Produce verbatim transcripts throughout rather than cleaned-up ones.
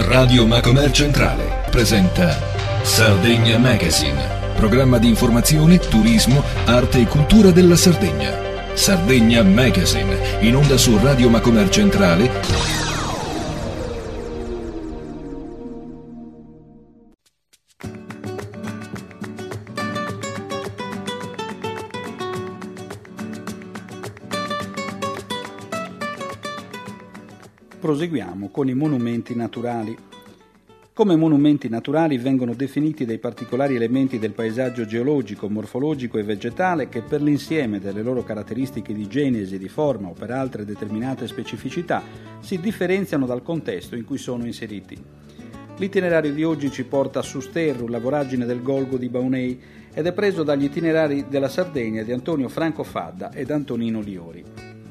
Radio Macomer Centrale presenta Sardegna Magazine, programma di informazione, turismo, arte e cultura della Sardegna. Sardegna Magazine, in onda su Radio Macomer Centrale. Proseguiamo con i monumenti naturali. Come monumenti naturali vengono definiti dei particolari elementi del paesaggio geologico, morfologico e vegetale che per l'insieme delle loro caratteristiche di genesi, di forma o per altre determinate specificità si differenziano dal contesto in cui sono inseriti. L'itinerario di oggi ci porta a Susterru, la voragine del Golgo di Baunei, ed è preso dagli itinerari della Sardegna di Antonio Franco Fadda ed Antonino Liori.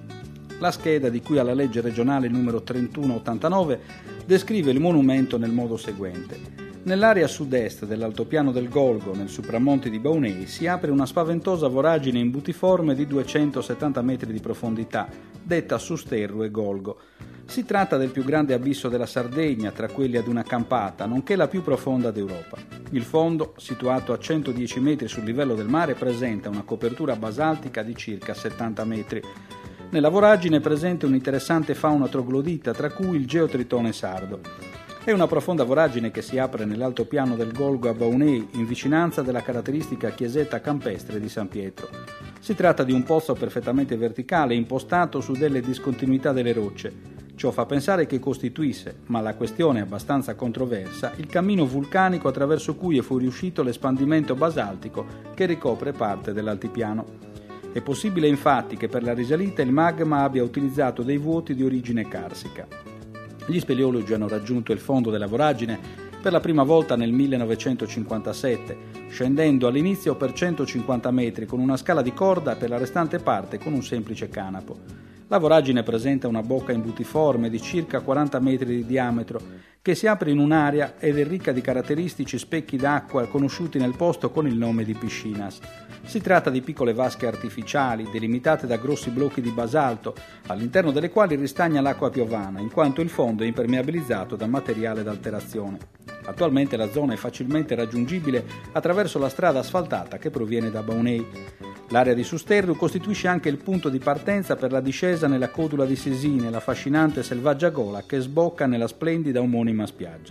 La scheda, di cui alla legge regionale numero trentuno ottantanove, descrive il monumento nel modo seguente. Nell'area sud-est dell'altopiano del Golgo, nel supramonte di Baunei, si apre una spaventosa voragine imbutiforme di duecentosettanta metri di profondità, detta Susterru e Golgo. Si tratta del più grande abisso della Sardegna, tra quelli ad una campata, nonché la più profonda d'Europa. Il fondo, situato a centodieci metri sul livello del mare, presenta una copertura basaltica di circa settanta metri. Nella voragine è presente un'interessante fauna troglodita, tra cui il geotritone sardo. È una profonda voragine che si apre nell'altopiano del Golgo a Baunei, in vicinanza della caratteristica chiesetta campestre di San Pietro. Si tratta di un pozzo perfettamente verticale, impostato su delle discontinuità delle rocce. Ciò fa pensare che costituisse, ma la questione è abbastanza controversa, il cammino vulcanico attraverso cui è fuoriuscito l'espandimento basaltico che ricopre parte dell'altipiano. È possibile infatti che per la risalita il magma abbia utilizzato dei vuoti di origine carsica. Gli speleologi hanno raggiunto il fondo della voragine per la prima volta nel millenovecentocinquantasette, scendendo all'inizio per centocinquanta metri con una scala di corda e per la restante parte con un semplice canapo. La voragine presenta una bocca imbutiforme di circa quaranta metri di diametro che si apre in un'area ed è ricca di caratteristici specchi d'acqua conosciuti nel posto con il nome di piscinas. Si tratta di piccole vasche artificiali delimitate da grossi blocchi di basalto, all'interno delle quali ristagna l'acqua piovana, in quanto il fondo è impermeabilizzato da materiale d'alterazione. Attualmente la zona è facilmente raggiungibile attraverso la strada asfaltata che proviene da Baunei. L'area di Susterru costituisce anche il punto di partenza per la discesa nella codula di Sesine, la affascinante selvaggia gola che sbocca nella splendida omonima spiaggia.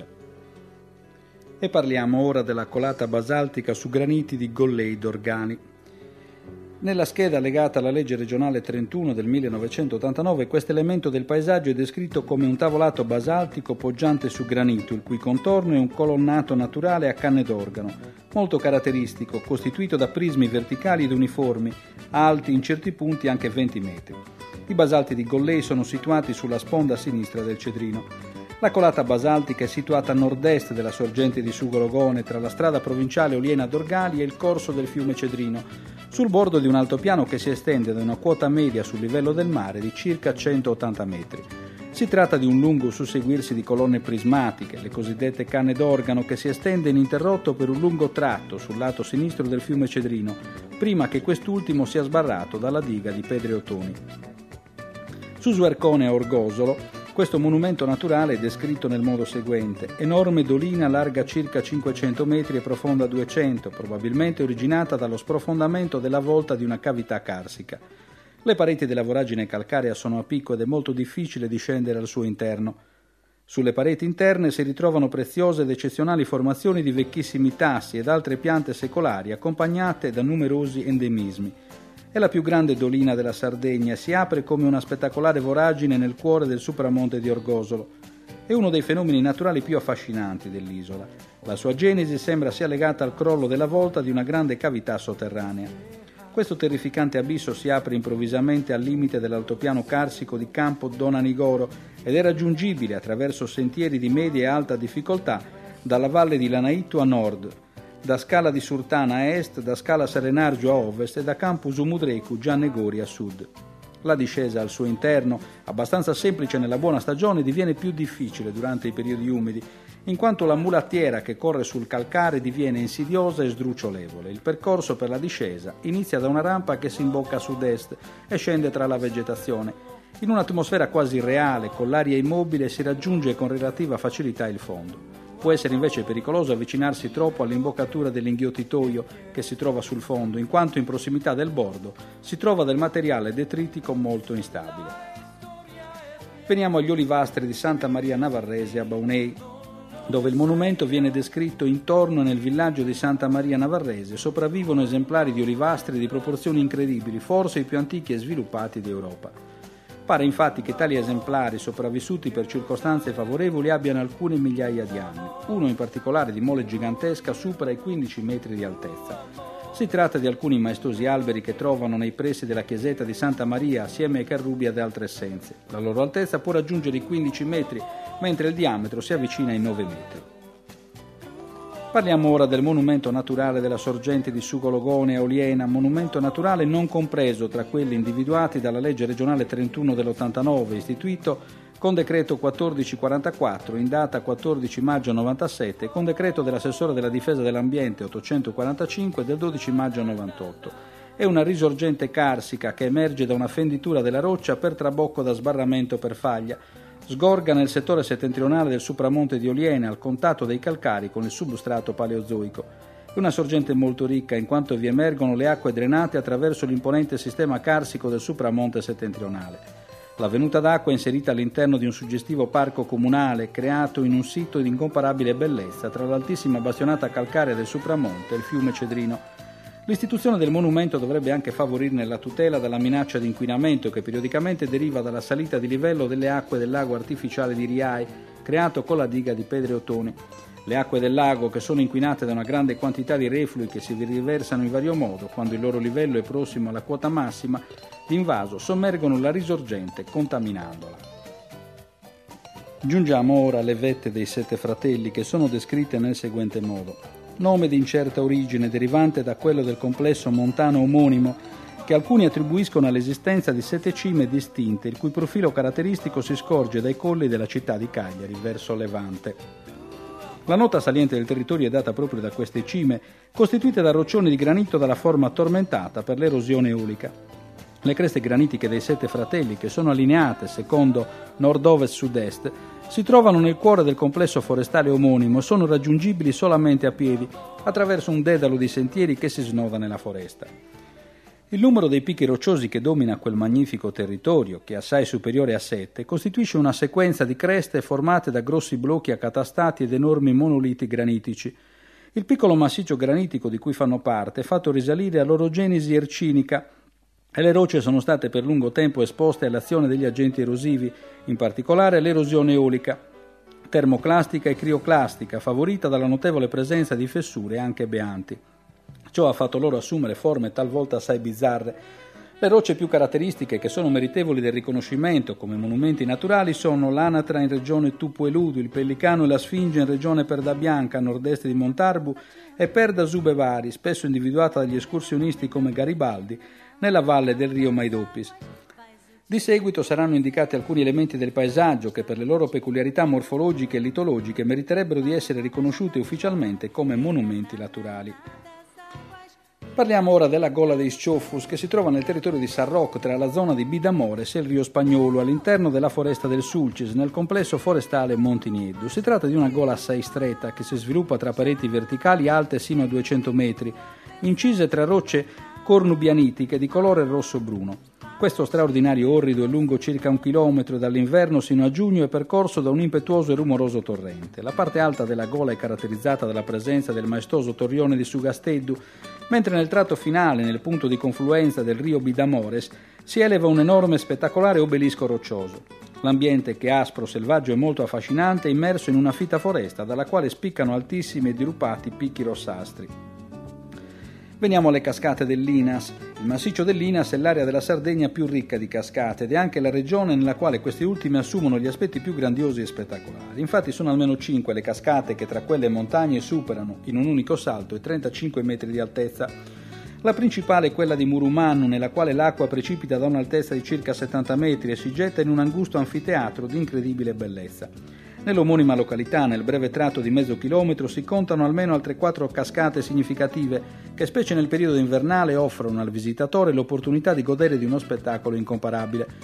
E parliamo ora della colata basaltica su graniti di Gollei d'Organi. Nella scheda legata alla legge regionale trentuno del millenovecentottantanove, questo elemento del paesaggio è descritto come un tavolato basaltico poggiante su granito, il cui contorno è un colonnato naturale a canne d'organo, molto caratteristico, costituito da prismi verticali ed uniformi, alti in certi punti anche venti metri. I basalti di Gollei sono situati sulla sponda sinistra del Cedrino. La colata basaltica è situata a nord-est della sorgente di Sugologone, tra la strada provinciale Oliena d'Orgali e il corso del fiume Cedrino, sul bordo di un altopiano che si estende da una quota media sul livello del mare di circa centottanta metri. Si tratta di un lungo susseguirsi di colonne prismatiche, le cosiddette canne d'organo, che si estende ininterrotto per un lungo tratto sul lato sinistro del fiume Cedrino, prima che quest'ultimo sia sbarrato dalla diga di Pedreotoni. Su Suercone a Orgosolo, questo monumento naturale è descritto nel modo seguente: enorme dolina larga circa cinquecento metri e profonda duecento, probabilmente originata dallo sprofondamento della volta di una cavità carsica. Le pareti della voragine calcarea sono a picco ed è molto difficile discendere al suo interno. Sulle pareti interne si ritrovano preziose ed eccezionali formazioni di vecchissimi tassi ed altre piante secolari accompagnate da numerosi endemismi. È la più grande dolina della Sardegna e si apre come una spettacolare voragine nel cuore del supramonte di Orgosolo. È uno dei fenomeni naturali più affascinanti dell'isola. La sua genesi sembra sia legata al crollo della volta di una grande cavità sotterranea. Questo terrificante abisso si apre improvvisamente al limite dell'altopiano carsico di Campo Donanigoro ed è raggiungibile attraverso sentieri di media e alta difficoltà dalla valle di Lanaitu a nord, da Scala di Surtana a est, da Scala Serenargio a ovest e da Campo Usumudrecu Giannegori a sud. La discesa al suo interno, abbastanza semplice nella buona stagione, diviene più difficile durante i periodi umidi, in quanto la mulattiera che corre sul calcare diviene insidiosa e sdrucciolevole. Il percorso per la discesa inizia da una rampa che si imbocca a sud-est e scende tra la vegetazione. In un'atmosfera quasi irreale, con l'aria immobile, si raggiunge con relativa facilità il fondo. Può essere invece pericoloso avvicinarsi troppo all'imboccatura dell'inghiottitoio che si trova sul fondo, in quanto in prossimità del bordo si trova del materiale detritico molto instabile. Veniamo agli olivastri di Santa Maria Navarrese a Baunei, dove il monumento viene descritto intorno e nel villaggio di Santa Maria Navarrese sopravvivono esemplari di olivastri di proporzioni incredibili, forse i più antichi e sviluppati d'Europa. Pare infatti che tali esemplari, sopravvissuti per circostanze favorevoli, abbiano alcune migliaia di anni. Uno in particolare di mole gigantesca supera i quindici metri di altezza. Si tratta di alcuni maestosi alberi che trovano nei pressi della chiesetta di Santa Maria assieme ai carrubi ed altre essenze. La loro altezza può raggiungere i quindici metri, mentre il diametro si avvicina ai nove metri. Parliamo ora del monumento naturale della sorgente di Sugologone a Oliena, monumento naturale non compreso tra quelli individuati dalla legge regionale trentuno dell'ottantanove, istituito con decreto quattordici quarantaquattro in data quattordici maggio novantasette e con decreto dell'assessore della difesa dell'ambiente ottocentoquarantacinque del dodici maggio novantotto. È una risorgente carsica che emerge da una fenditura della roccia per trabocco da sbarramento per faglia, sgorga nel settore settentrionale del Supramonte di Oliena al contatto dei calcari con il substrato paleozoico. È una sorgente molto ricca in quanto vi emergono le acque drenate attraverso l'imponente sistema carsico del Supramonte settentrionale. La venuta d'acqua è inserita all'interno di un suggestivo parco comunale creato in un sito di incomparabile bellezza tra l'altissima bastionata calcarea del Supramonte e il fiume Cedrino. L'istituzione del monumento dovrebbe anche favorirne la tutela dalla minaccia di inquinamento che periodicamente deriva dalla salita di livello delle acque del lago artificiale di Riai, creato con la diga di Pedreottone. Le acque del lago, che sono inquinate da una grande quantità di reflui che si riversano in vario modo, quando il loro livello è prossimo alla quota massima, d'invaso sommergono la risorgente contaminandola. Giungiamo ora alle vette dei Sette Fratelli, che sono descritte nel seguente modo. Nome di incerta origine, derivante da quello del complesso montano omonimo, che alcuni attribuiscono all'esistenza di sette cime distinte, il cui profilo caratteristico si scorge dai colli della città di Cagliari, verso Levante. La nota saliente del territorio è data proprio da queste cime, costituite da roccioni di granito dalla forma tormentata per l'erosione eolica. Le creste granitiche dei Sette Fratelli, che sono allineate secondo nord-ovest-sud-est, si trovano nel cuore del complesso forestale omonimo e sono raggiungibili solamente a piedi, attraverso un dedalo di sentieri che si snoda nella foresta. Il numero dei picchi rocciosi che domina quel magnifico territorio, che è assai superiore a sette, costituisce una sequenza di creste formate da grossi blocchi accatastati ed enormi monoliti granitici. Il piccolo massiccio granitico di cui fanno parte è fatto risalire all'orogenesi ercinica e le rocce sono state per lungo tempo esposte all'azione degli agenti erosivi, in particolare l'erosione eolica, termoclastica e crioclastica, favorita dalla notevole presenza di fessure anche beanti. Ciò ha fatto loro assumere forme talvolta assai bizzarre. Le rocce più caratteristiche che sono meritevoli del riconoscimento come monumenti naturali sono l'anatra in regione Tupueludu, il pellicano e la sfinge in regione Perda Bianca a nord-est di Montarbu e Perda Zubevari, spesso individuata dagli escursionisti come Garibaldi, nella valle del Rio Maidopis. Di seguito saranno indicati alcuni elementi del paesaggio che per le loro peculiarità morfologiche e litologiche meriterebbero di essere riconosciuti ufficialmente come monumenti naturali. Parliamo ora della Gola dei Sciofus, che si trova nel territorio di San Roque tra la zona di Bidamores e il Rio Spagnolo, all'interno della foresta del Sulcis, nel complesso forestale Montinieddu. Si tratta di una gola assai stretta che si sviluppa tra pareti verticali alte sino a duecento metri, incise tra rocce cornubianitiche di colore rosso-bruno. Questo straordinario orrido è lungo circa un chilometro dall'inverno sino a giugno è percorso da un impetuoso e rumoroso torrente. La parte alta della gola è caratterizzata dalla presenza del maestoso torrione di Sugasteddu, mentre nel tratto finale, nel punto di confluenza del rio Bidamores, si eleva un enorme e spettacolare obelisco roccioso. L'ambiente, che è aspro, selvaggio e molto affascinante, è immerso in una fitta foresta dalla quale spiccano altissimi e diruppati picchi rossastri. Veniamo alle cascate dell'Inas. Il massiccio dell'Inas è l'area della Sardegna più ricca di cascate ed è anche la regione nella quale queste ultime assumono gli aspetti più grandiosi e spettacolari. Infatti sono almeno cinque le cascate che tra quelle montagne superano in un unico salto i trentacinque metri di altezza. La principale è quella di Murumannu, nella quale l'acqua precipita da un'altezza di circa settanta metri e si getta in un angusto anfiteatro di incredibile bellezza. Nell'omonima località, nel breve tratto di mezzo chilometro, si contano almeno altre quattro cascate significative che, specie nel periodo invernale, offrono al visitatore l'opportunità di godere di uno spettacolo incomparabile.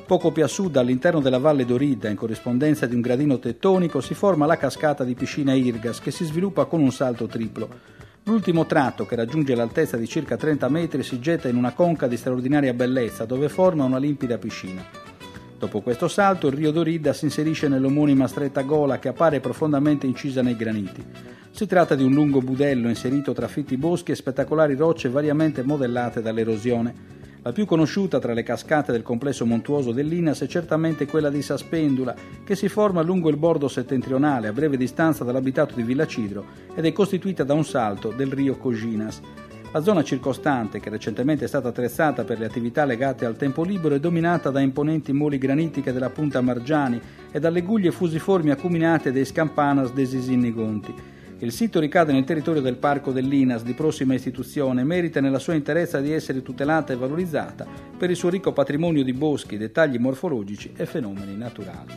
Poco più a sud, all'interno della Valle d'Oridda, in corrispondenza di un gradino tettonico, si forma la cascata di Piscina Irgas, che si sviluppa con un salto triplo. L'ultimo tratto, che raggiunge l'altezza di circa trenta metri, si getta in una conca di straordinaria bellezza, dove forma una limpida piscina. Dopo questo salto, il Rio d'Oridda si inserisce nell'omonima stretta gola che appare profondamente incisa nei graniti. Si tratta di un lungo budello inserito tra fitti boschi e spettacolari rocce variamente modellate dall'erosione. La più conosciuta tra le cascate del complesso montuoso dell'Inas è certamente quella di Saspendula, che si forma lungo il bordo settentrionale, a breve distanza dall'abitato di Villacidro, ed è costituita da un salto del Rio Coginas. La zona circostante, che recentemente è stata attrezzata per le attività legate al tempo libero, è dominata da imponenti moli granitiche della Punta Margiani e dalle guglie fusiformi acuminate dei Scampanas dei Sisinnigonti. Il sito ricade nel territorio del Parco dell'Inas, di prossima istituzione, e merita nella sua interezza di essere tutelata e valorizzata per il suo ricco patrimonio di boschi, dettagli morfologici e fenomeni naturali.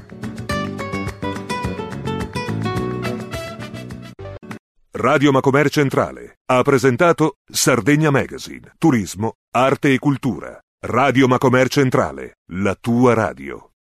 Radio Macomer Centrale ha presentato Sardegna Magazine, turismo, arte e cultura. Radio Macomer Centrale, la tua radio.